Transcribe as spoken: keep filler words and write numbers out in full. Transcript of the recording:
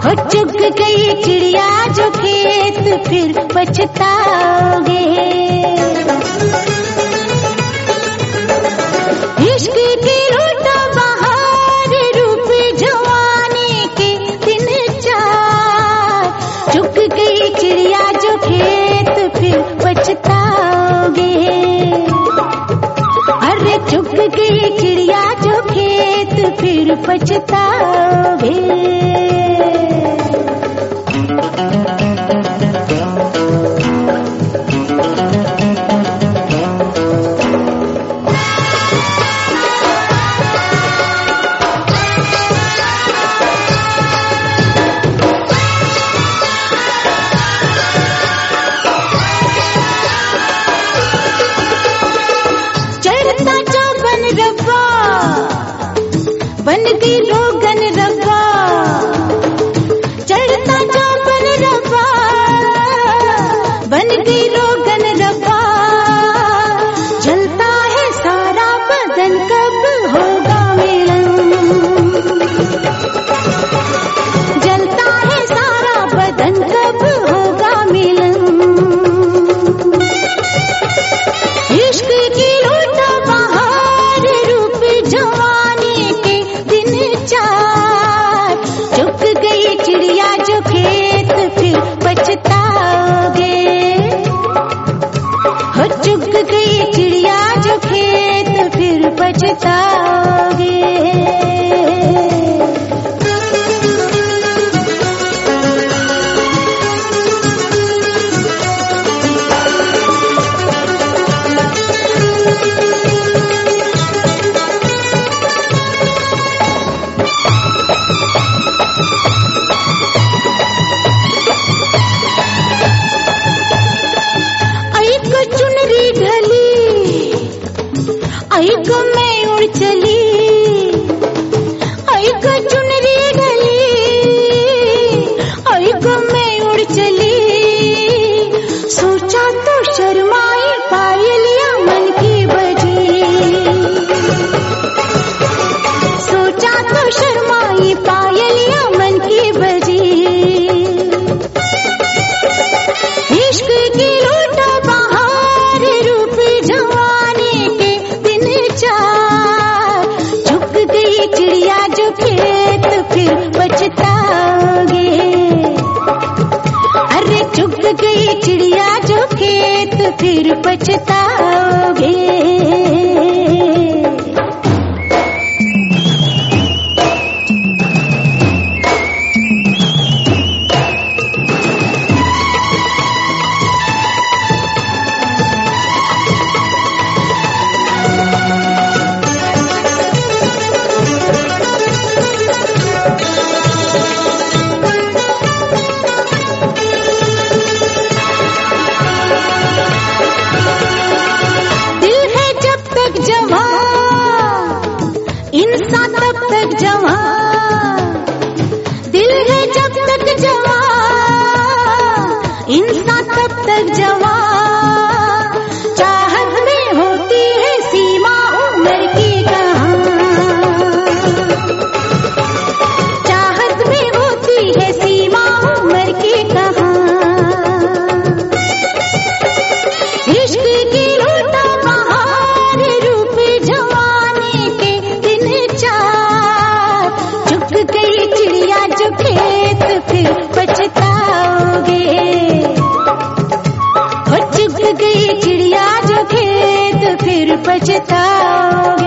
हो चुग गई चिड़िया जो खेत फिर पछताओगे। इश्क की रूठ बहार रूप जवानी के दिन चार, चुग गई चिड़िया जो खेत फिर पछताओगे। अरे चुग गई चिड़िया जो खेत फिर पछताओगे। बन गई रोगन रब्बा, चढ़ता चौबन रब्बा, बन गई रोगन रब्बा। जलता है सारा बदन कब होगा मिलन, जलता है सारा बदन कब होगा मिलन। इश्क की लूट बहार रूप जवानी के दिन चार, चुग गई चिड़िया जो खेत फिर पछताओगे। हो चुग गई चिड़िया जो खेत फिर पछताओगे। आई को मैं उड़ चली, आई को चुनरी ढली, आई को मैं उड़ चली। सोचा तो शर्माई पायलिया मन की बजी, सोचा तो शर्माई पायलिया मन की बजी। इश्क की लूट बहार रूप जवानी के चुग गई चिड़िया जो खेत फिर पछताओगे। अरे चुग गई चिड़िया जो खेत फिर पछताओगे। इंसान तब तक जवान, दिल है जब तक जवान, इंसान तब तक जवान। चाहत में होती है सीमा उम्र की कहाँ, चाहत में होती है सीमा उम्र की कहाँ। इश्क की लूट बहार रूप जवानी के चुग गई चिड़िया जो खेत फिर पछताओगे। हो चुग गई चिड़िया जो खेत फिर पछताओगे।